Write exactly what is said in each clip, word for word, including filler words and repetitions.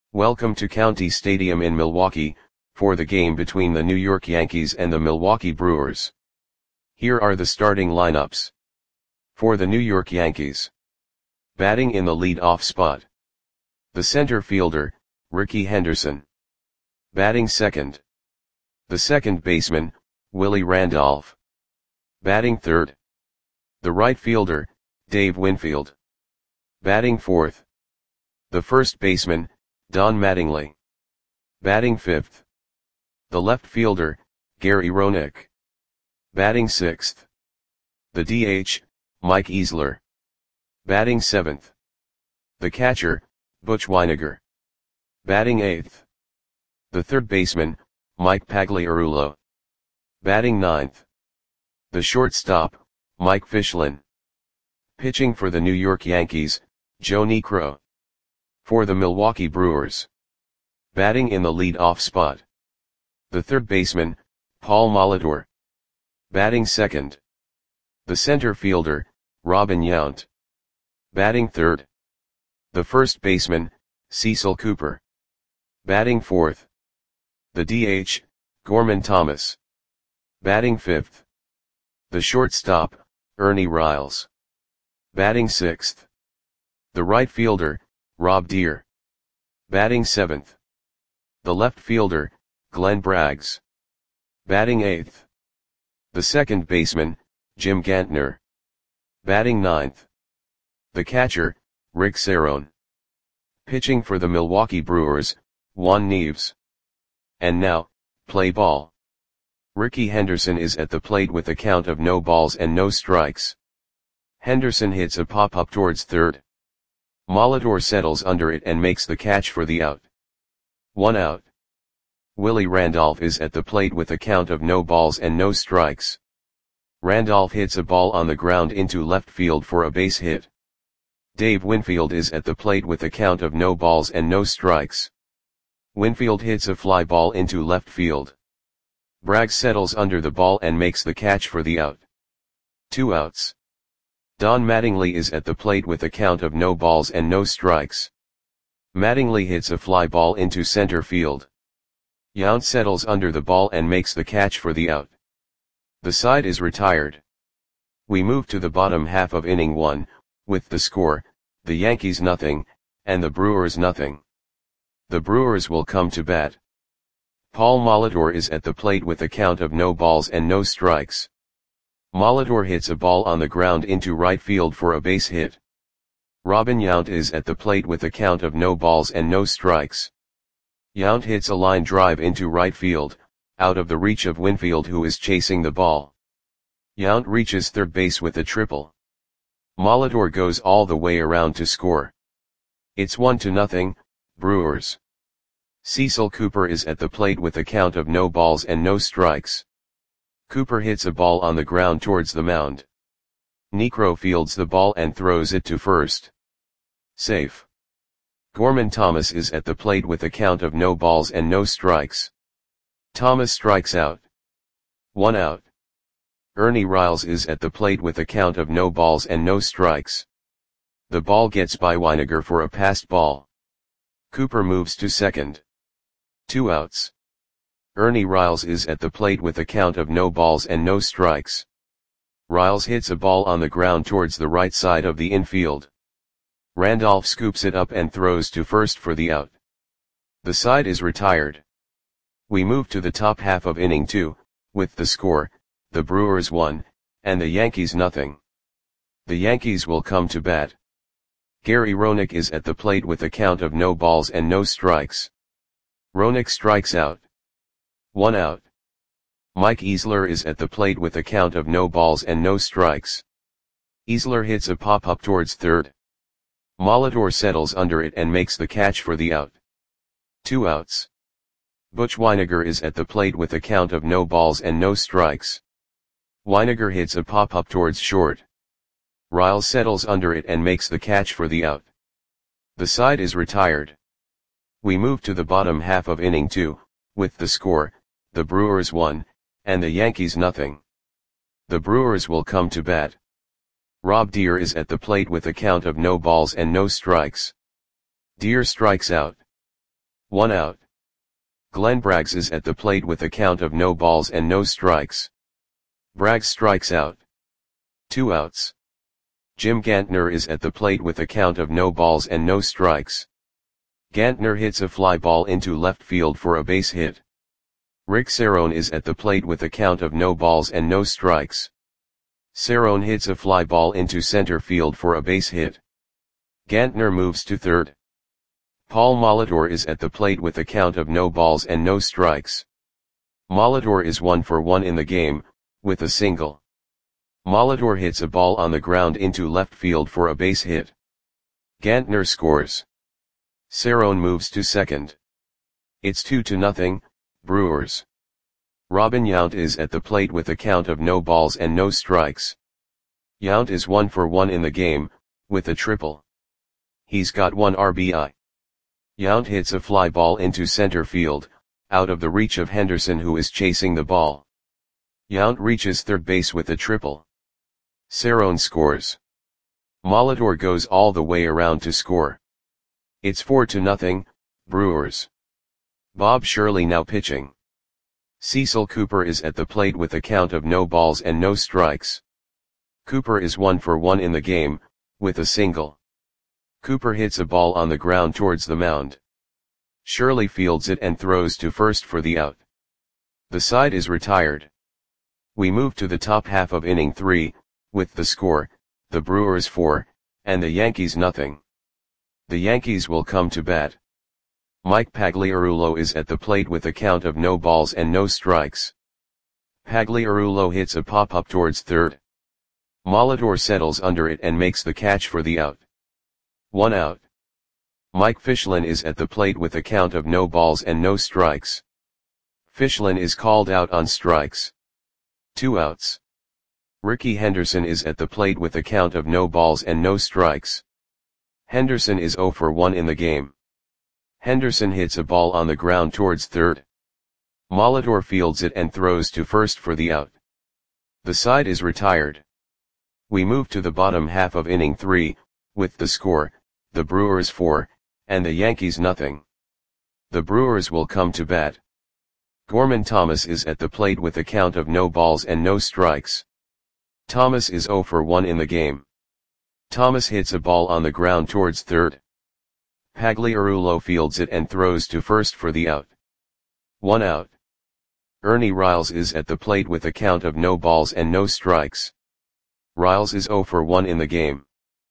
Welcome to County Stadium in Milwaukee, for the game between the New York Yankees and the Milwaukee Brewers. Here are the starting lineups. For the New York Yankees. Batting in the lead-off spot. The center fielder, Rickey Henderson. Batting second. The second baseman, Willie Randolph. Batting third. The right fielder, Dave Winfield. Batting fourth. The first baseman, Don Mattingly. Batting fifth. The left fielder, Gary Roenick. Batting sixth. The D H, Mike Easler. Batting seventh. The catcher, Butch Wynegar. Batting eighth. The third baseman, Mike Pagliarulo. Batting ninth. The shortstop, Mike Fichlin. Pitching for the New York Yankees, Joe Niekro. For the Milwaukee Brewers. Batting in the lead-off spot. The third baseman, Paul Molitor. Batting second. The center fielder, Robin Yount. Batting third. The first baseman, Cecil Cooper. Batting fourth. The D H, Gorman Thomas. Batting fifth. The shortstop, Ernie Riles. Batting sixth. The right fielder, Rob Deer. Batting seventh. The left fielder, Glenn Braggs. Batting eighth. The second baseman, Jim Gantner. Batting ninth. The catcher, Rick Cerone. Pitching for the Milwaukee Brewers, Juan Nieves. And now, play ball. Rickey Henderson is at the plate with a count of no balls and no strikes. Henderson hits a pop-up towards third. Molitor settles under it and makes the catch for the out. One out. Willie Randolph is at the plate with a count of no balls and no strikes. Randolph hits a ball on the ground into left field for a base hit. Dave Winfield is at the plate with a count of no balls and no strikes. Winfield hits a fly ball into left field. Braggs settles under the ball and makes the catch for the out. Two outs. Don Mattingly is at the plate with a count of no balls and no strikes. Mattingly hits a fly ball into center field. Yount settles under the ball and makes the catch for the out. The side is retired. We move to the bottom half of inning one, with the score, the Yankees nothing, and the Brewers nothing. The Brewers will come to bat. Paul Molitor is at the plate with a count of no balls and no strikes. Molitor hits a ball on the ground into right field for a base hit. Robin Yount is at the plate with a count of no balls and no strikes. Yount hits a line drive into right field, out of the reach of Winfield who is chasing the ball. Yount reaches third base with a triple. Molitor goes all the way around to score. It's one to nothing, Brewers. Cecil Cooper is at the plate with a count of no balls and no strikes. Cooper hits a ball on the ground towards the mound. Niekro fields the ball and throws it to first. Safe. Gorman Thomas is at the plate with a count of no balls and no strikes. Thomas strikes out. One out. Ernie Riles is at the plate with a count of no balls and no strikes. The ball gets by Wynegar for a passed ball. Cooper moves to second. Two outs. Ernie Riles is at the plate with a count of no balls and no strikes. Riles hits a ball on the ground towards the right side of the infield. Randolph scoops it up and throws to first for the out. The side is retired. We move to the top half of inning two, with the score, the Brewers one, and the Yankees nothing. The Yankees will come to bat. Gary Roenick is at the plate with a count of no balls and no strikes. Roenick strikes out. One out. Mike Easler is at the plate with a count of no balls and no strikes. Easler hits a pop-up towards third. Molitor settles under it and makes the catch for the out. Two outs. Butch Wynegar is at the plate with a count of no balls and no strikes. Wynegar hits a pop-up towards short. Riles settles under it and makes the catch for the out. The side is retired. We move to the bottom half of inning two, with the score, the Brewers one, and the Yankees nothing. The Brewers will come to bat. Rob Deer is at the plate with a count of no balls and no strikes. Deer strikes out. one out. Glenn Braggs is at the plate with a count of no balls and no strikes. Braggs strikes out. two outs. Jim Gantner is at the plate with a count of no balls and no strikes. Gantner hits a fly ball into left field for a base hit. Rick Cerrone is at the plate with a count of no balls and no strikes. Cerrone hits a fly ball into center field for a base hit. Gantner moves to third. Paul Molitor is at the plate with a count of no balls and no strikes. Molitor is one for one in the game, with a single. Molitor hits a ball on the ground into left field for a base hit. Gantner scores. Cerrone moves to second. It's two to nothing, Brewers. Robin Yount is at the plate with a count of no balls and no strikes. Yount is one for one in the game, with a triple. He's got one R B I. Yount hits a fly ball into center field, out of the reach of Henderson who is chasing the ball. Yount reaches third base with a triple. Cerrone scores. Molitor goes all the way around to score. It's four to nothing, Brewers. Bob Shirley now pitching. Cecil Cooper is at the plate with a count of no balls and no strikes. Cooper is one for one in the game, with a single. Cooper hits a ball on the ground towards the mound. Shirley fields it and throws to first for the out. The side is retired. We move to the top half of inning three, with the score, the Brewers four, and the Yankees nothing. The Yankees will come to bat. Mike Pagliarulo is at the plate with a count of no balls and no strikes. Pagliarulo hits a pop-up towards third. Molitor settles under it and makes the catch for the out. One out. Mike Fischlin is at the plate with a count of no balls and no strikes. Fischlin is called out on strikes. Two outs. Ricky Henderson is at the plate with a count of no balls and no strikes. Henderson is zero for one in the game. Henderson hits a ball on the ground towards third. Molitor fields it and throws to first for the out. The side is retired. We move to the bottom half of inning three, with the score, the Brewers four, and the Yankees nothing. The Brewers will come to bat. Gorman Thomas is at the plate with a count of no balls and no strikes. Thomas is zero for one in the game. Thomas hits a ball on the ground towards third. Pagliarulo fields it and throws to first for the out. One out. Ernie Riles is at the plate with a count of no balls and no strikes. Riles is zero for one in the game.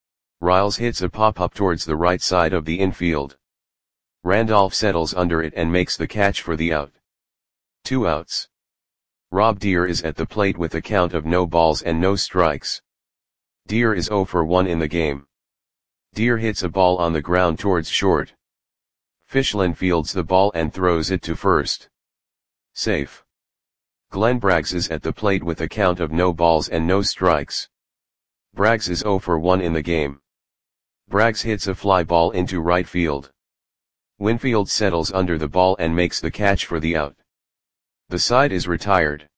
Riles hits a pop-up towards the right side of the infield. Randolph settles under it and makes the catch for the out. Two outs. Rob Deer is at the plate with a count of no balls and no strikes. Deer is zero for one in the game. Deer hits a ball on the ground towards short. Fischlin fields the ball and throws it to first. Safe. Glenn Braggs is at the plate with a count of no balls and no strikes. Braggs is zero for one in the game. Braggs hits a fly ball into right field. Winfield settles under the ball and makes the catch for the out. The side is retired.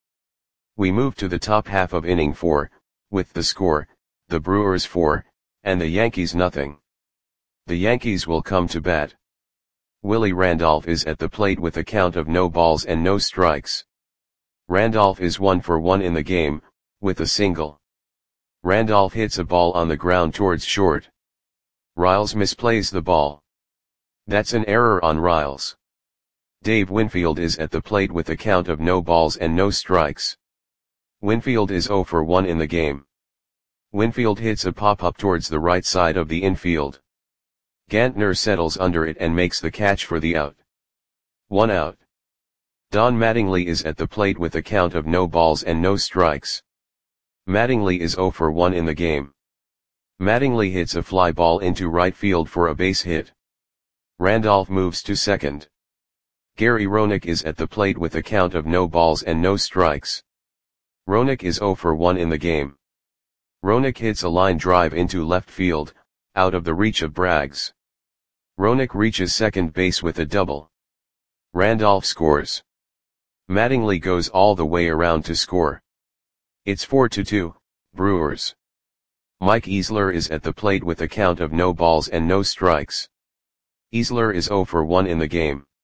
We move to the top half of inning four, with the score, the Brewers four, and the Yankees nothing. The Yankees will come to bat. Willie Randolph is at the plate with a count of no balls and no strikes. Randolph is one for one in the game, with a single. Randolph hits a ball on the ground towards short. Riles misplays the ball. That's an error on Riles. Dave Winfield is at the plate with a count of no balls and no strikes. Winfield is zero for one in the game. Winfield hits a pop-up towards the right side of the infield. Gantner settles under it and makes the catch for the out. One out. Don Mattingly is at the plate with a count of no balls and no strikes. Mattingly is zero for one in the game. Mattingly hits a fly ball into right field for a base hit. Randolph moves to second. Gary Roenick is at the plate with a count of no balls and no strikes. Roenick is zero for one in the game. Roenick hits a line drive into left field, out of the reach of Braggs. Roenick reaches second base with a double. Randolph scores. Mattingly goes all the way around to score. It's four to two, Brewers. Mike Easler is at the plate with a count of no balls and no strikes. Easler is zero for one in the game.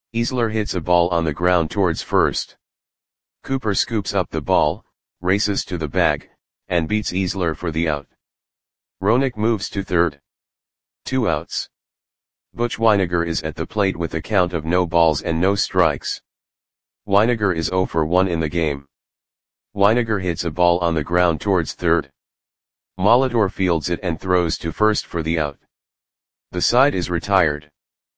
Easler hits a ball on the ground towards first. Cooper scoops up the ball, races to the bag, and beats Easler for the out. Roenick moves to third. Two outs. Butch Wynegar is at the plate with a count of no balls and no strikes. Wynegar is zero for one in the game. Wynegar hits a ball on the ground towards third. Molitor fields it and throws to first for the out. The side is retired.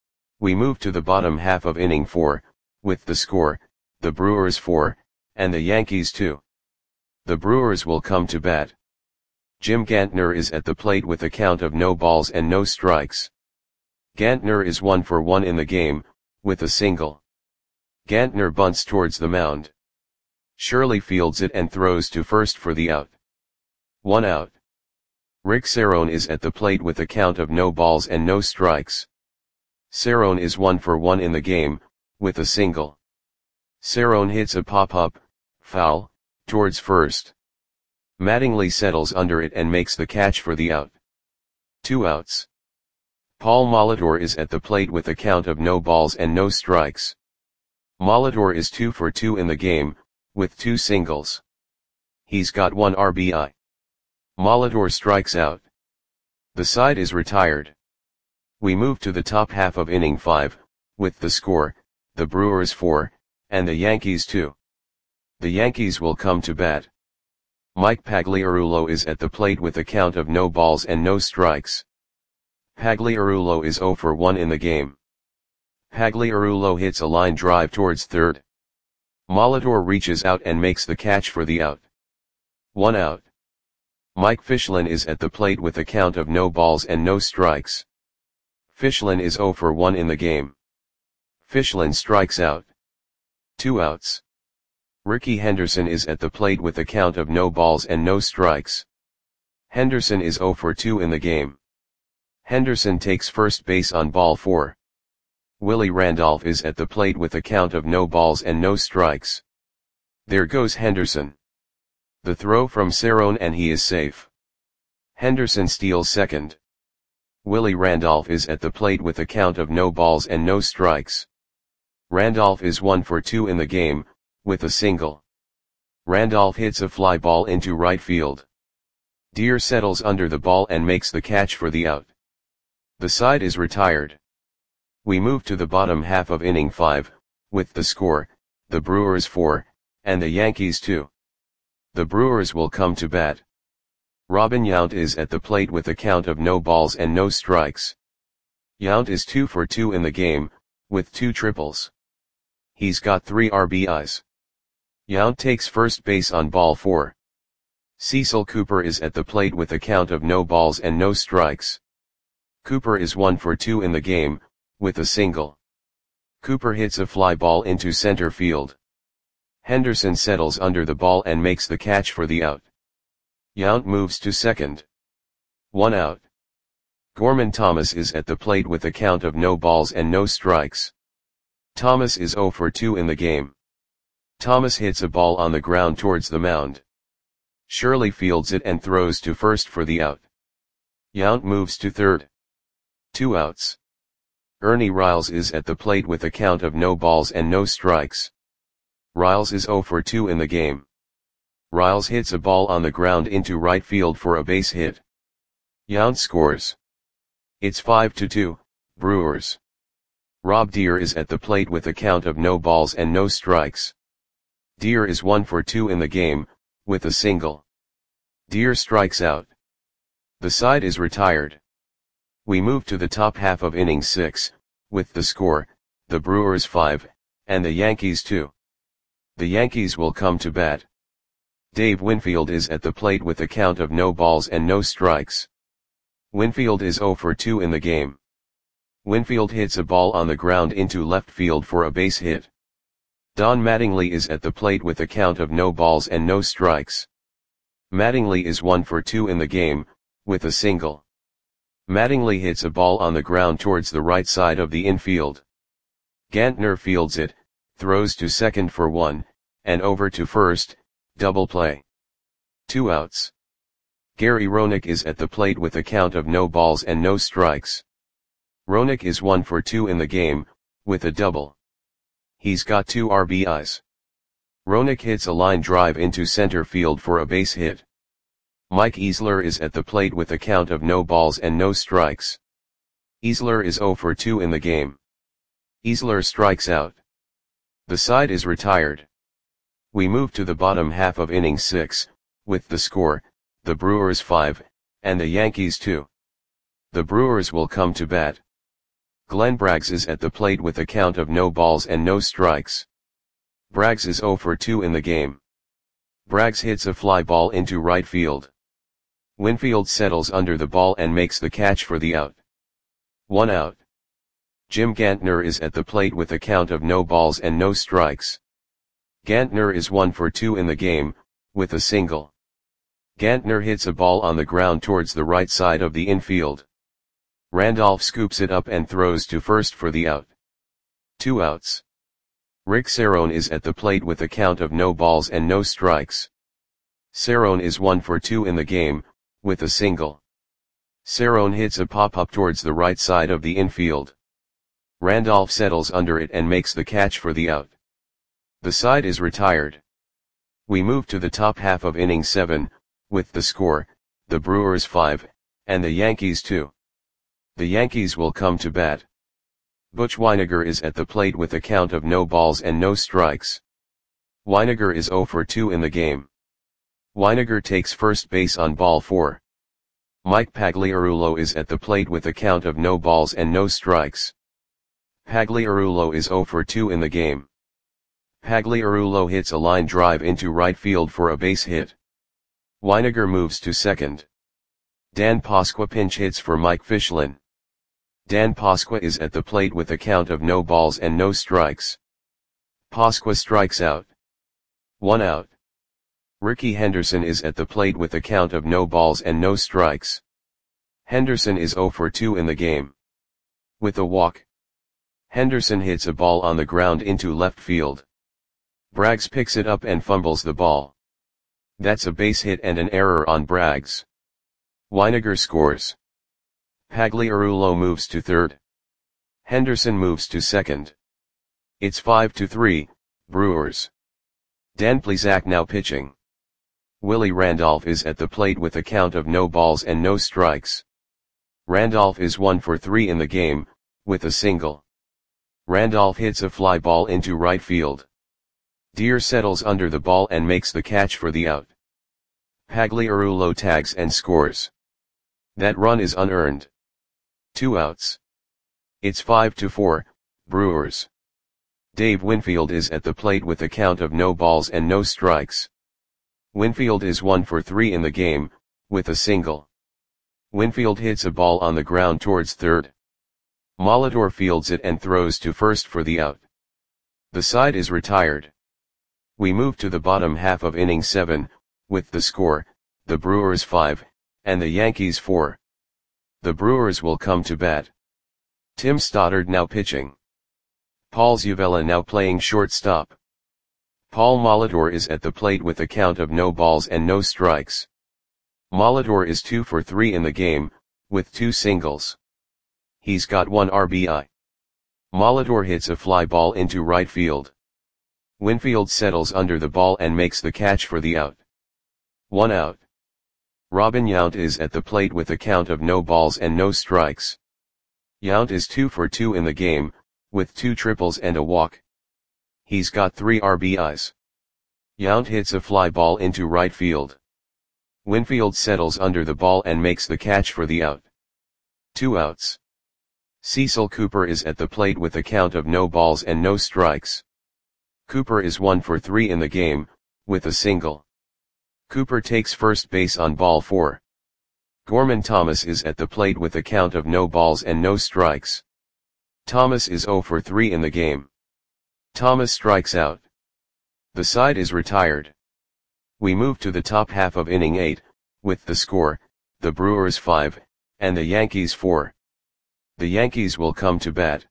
We move to the bottom half of inning four, with the score, the Brewers four, and the Yankees two. The Brewers will come to bat. Jim Gantner is at the plate with a count of no balls and no strikes. Gantner is one for one in the game, with a single. Gantner bunts towards the mound. Shirley fields it and throws to first for the out. One out. Rick Cerrone is at the plate with a count of no balls and no strikes. Cerrone is one for one in the game, with a single. Cerrone hits a pop-up, foul, towards first. Mattingly settles under it and makes the catch for the out. Two outs. Paul Molitor is at the plate with a count of no balls and no strikes. Molitor is two for two in the game, with two singles. He's got one R B I. Molitor strikes out. The side is retired. We move to the top half of inning five, with the score, the Brewers four, and the Yankees two. The Yankees will come to bat. Mike Pagliarulo is at the plate with a count of no balls and no strikes. Pagliarulo is zero for one in the game. Pagliarulo hits a line drive towards third. Molitor reaches out and makes the catch for the out. One out. Mike Fischlin is at the plate with a count of no balls and no strikes. Fischlin is zero for one in the game. Fischlin strikes out. Two outs. Ricky Henderson is at the plate with a count of no balls and no strikes. Henderson is zero for two in the game. Henderson takes first base on ball four. Willie Randolph is at the plate with a count of no balls and no strikes. There goes Henderson. The throw from Cerrone and he is safe. Henderson steals second. Willie Randolph is at the plate with a count of no balls and no strikes. Randolph is one for two in the game, with a single. Randolph hits a fly ball into right field. Deer settles under the ball and makes the catch for the out. The side is retired. We move to the bottom half of inning five, with the score, the Brewers four, and the Yankees two. The Brewers will come to bat. Robin Yount is at the plate with a count of no balls and no strikes. Yount is two for two in the game, with two triples. He's got three R B Is. Yount takes first base on ball four. Cecil Cooper is at the plate with a count of no balls and no strikes. Cooper is one for two in the game, with a single. Cooper hits a fly ball into center field. Henderson settles under the ball and makes the catch for the out. Yount moves to second. One out. Gorman Thomas is at the plate with a count of no balls and no strikes. Thomas is zero for two in the game. Thomas hits a ball on the ground towards the mound. Shirley fields it and throws to first for the out. Yount moves to third. Two outs. Ernie Riles is at the plate with a count of no balls and no strikes. Riles is zero for two in the game. Riles hits a ball on the ground into right field for a base hit. Yount scores. It's five to two, Brewers. Rob Deere is at the plate with a count of no balls and no strikes. Deere is one for two in the game, with a single. Deere strikes out. The side is retired. We move to the top half of inning six, with the score, the Brewers five, and the Yankees two. The Yankees will come to bat. Dave Winfield is at the plate with a count of no balls and no strikes. Winfield is zero for two in the game. Winfield hits a ball on the ground into left field for a base hit. Don Mattingly is at the plate with a count of no balls and no strikes. Mattingly is one for two in the game, with a single. Mattingly hits a ball on the ground towards the right side of the infield. Gantner fields it, throws to second for one, and over to first, double play. Two outs. Gary Roenick is at the plate with a count of no balls and no strikes. Roenick is one for two in the game, with a double. He's got two R B Is. Roenick hits a line drive into center field for a base hit. Mike Easler is at the plate with a count of no balls and no strikes. Easler is zero for two in the game. Easler strikes out. The side is retired. We move to the bottom half of inning six, with the score, the Brewers five, and the Yankees two. The Brewers will come to bat. Glenn Braggs is at the plate with a count of no balls and no strikes. Braggs is zero for two in the game. Braggs hits a fly ball into right field. Winfield settles under the ball and makes the catch for the out. One out. Jim Gantner is at the plate with a count of no balls and no strikes. Gantner is one for two in the game, with a single. Gantner hits a ball on the ground towards the right side of the infield. Randolph scoops it up and throws to first for the out. Two outs. Rick Cerrone is at the plate with a count of no balls and no strikes. Cerrone is one for two in the game, with a single. Cerrone hits a pop-up towards the right side of the infield. Randolph settles under it and makes the catch for the out. The side is retired. We move to the top half of inning seven, with the score, the Brewers five, and the Yankees two. The Yankees will come to bat. Butch Wynegar is at the plate with a count of no balls and no strikes. Wynegar is zero for two in the game. Wynegar takes first base on ball four. Mike Pagliarulo is at the plate with a count of no balls and no strikes. Pagliarulo is zero for two in the game. Pagliarulo hits a line drive into right field for a base hit. Wynegar moves to second. Dan Pasqua pinch hits for Mike Fichlin. Dan Pasqua is at the plate with a count of no balls and no strikes. Pasqua strikes out. One out. Rickey Henderson is at the plate with a count of no balls and no strikes. Henderson is zero for two in the game. With a walk. Henderson hits a ball on the ground into left field. Braggs picks it up and fumbles the ball. That's a base hit and an error on Braggs. Wynegar scores. Pagliarulo moves to third. Henderson moves to second. It's five to three, Brewers. Dan Plesac now pitching. Willie Randolph is at the plate with a count of no balls and no strikes. Randolph is one for three in the game, with a single. Randolph hits a fly ball into right field. Deer settles under the ball and makes the catch for the out. Pagliarulo tags and scores. That run is unearned. Two outs. It's five to four, Brewers. Dave Winfield is at the plate with a count of no balls and no strikes. Winfield is one for three in the game, with a single. Winfield hits a ball on the ground towards third. Molitor fields it and throws to first for the out. The side is retired. We move to the bottom half of inning seven, with the score, the Brewers five, and the Yankees four. The Brewers will come to bat. Tim Stoddard now pitching. Paul Zuvella now playing shortstop. Paul Molitor is at the plate with a count of no balls and no strikes. Molitor is two for three in the game, with two singles. He's got one R B I. Molitor hits a fly ball into right field. Winfield settles under the ball and makes the catch for the out. One out. Robin Yount is at the plate with a count of no balls and no strikes. Yount is two for two in the game, with two triples and a walk. He's got three R B Is. Yount hits a fly ball into right field. Winfield settles under the ball and makes the catch for the out. Two outs. Cecil Cooper is at the plate with a count of no balls and no strikes. Cooper is one for three in the game, with a single. Cooper takes first base on ball four. Gorman Thomas is at the plate with a count of no balls and no strikes. Thomas is zero for three in the game. Thomas strikes out. The side is retired. We move to the top half of inning eight, with the score, the Brewers five, and the Yankees four. The Yankees will come to bat.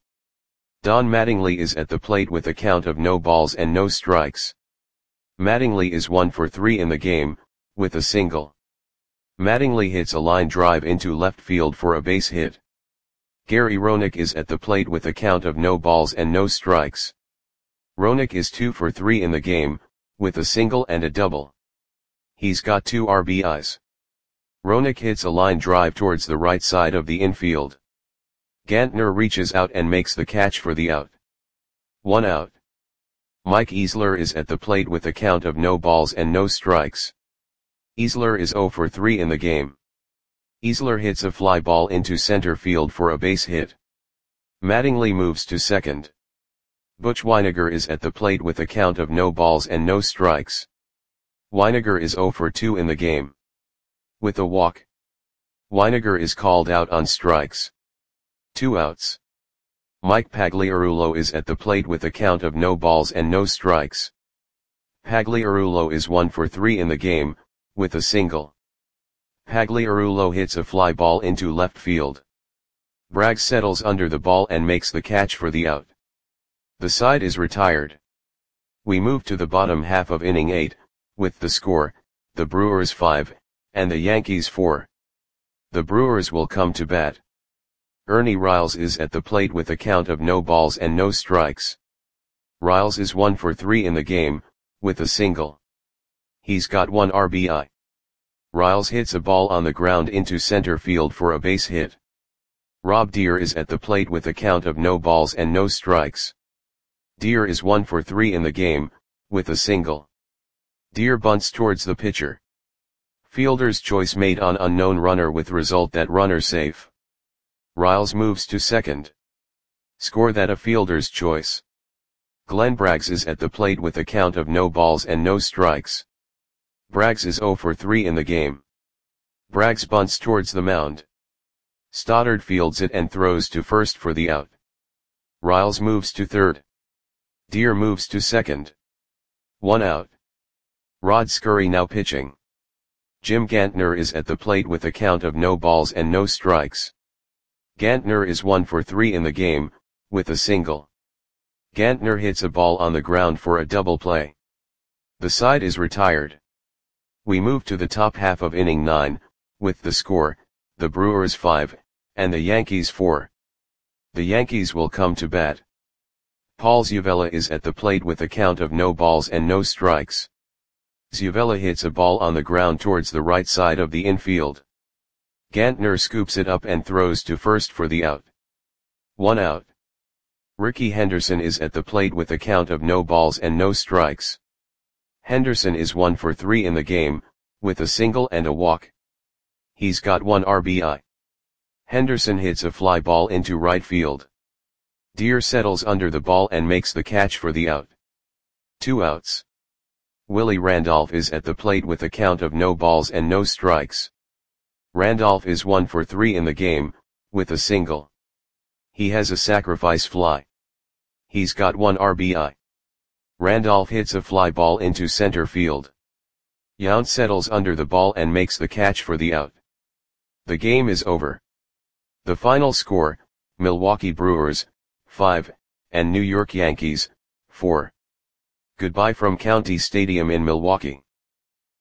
Don Mattingly is at the plate with a count of no balls and no strikes. Mattingly is one for three in the game, with a single. Mattingly hits a line drive into left field for a base hit. Gary Roenick is at the plate with a count of no balls and no strikes. Roenick is two for three in the game, with a single and a double. He's got two R B Is. Roenick hits a line drive towards the right side of the infield. Gantner reaches out and makes the catch for the out. One out. Mike Easler is at the plate with a count of no balls and no strikes. Easler is zero for three in the game. Easler hits a fly ball into center field for a base hit. Mattingly moves to second. Butch Wynegar is at the plate with a count of no balls and no strikes. Wynegar is zero for two in the game. With a walk, Wynegar is called out on strikes. Two outs. Mike Pagliarulo is at the plate with a count of no balls and no strikes. Pagliarulo is one for three in the game, with a single. Pagliarulo hits a fly ball into left field. Bragg settles under the ball and makes the catch for the out. The side is retired. We move to the bottom half of inning eight, with the score, the Brewers five, and the Yankees four. The Brewers will come to bat. Ernie Riles is at the plate with a count of no balls and no strikes. Riles is one for three in the game, with a single. He's got one R B I. Riles hits a ball on the ground into center field for a base hit. Rob Deer is at the plate with a count of no balls and no strikes. Deer is one for three in the game, with a single. Deer bunts towards the pitcher. Fielder's choice made on unknown runner with result that runner safe. Riles moves to second. Score that a fielder's choice. Glenn Braggs is at the plate with a count of no balls and no strikes. Braggs is zero for three in the game. Braggs bunts towards the mound. Stoddard fields it and throws to first for the out. Riles moves to third. Deer moves to second. One out. Rod Scurry now pitching. Jim Gantner is at the plate with a count of no balls and no strikes. Gantner is one for three in the game, with a single. Gantner hits a ball on the ground for a double play. The side is retired. We move to the top half of inning nine, with the score, the Brewers five, and the Yankees four. The Yankees will come to bat. Paul Zuvella is at the plate with a count of no balls and no strikes. Zuvella hits a ball on the ground towards the right side of the infield. Gantner scoops it up and throws to first for the out. One out. Ricky Henderson is at the plate with a count of no balls and no strikes. Henderson is one for three in the game, with a single and a walk. He's got one R B I. Henderson hits a fly ball into right field. Deer settles under the ball and makes the catch for the out. Two outs. Willie Randolph is at the plate with a count of no balls and no strikes. Randolph is one for three in the game, with a single. He has a sacrifice fly. He's got one R B I. Randolph hits a fly ball into center field. Yount settles under the ball and makes the catch for the out. The game is over. The final score, Milwaukee Brewers, five, and New York Yankees, four. Goodbye from County Stadium in Milwaukee.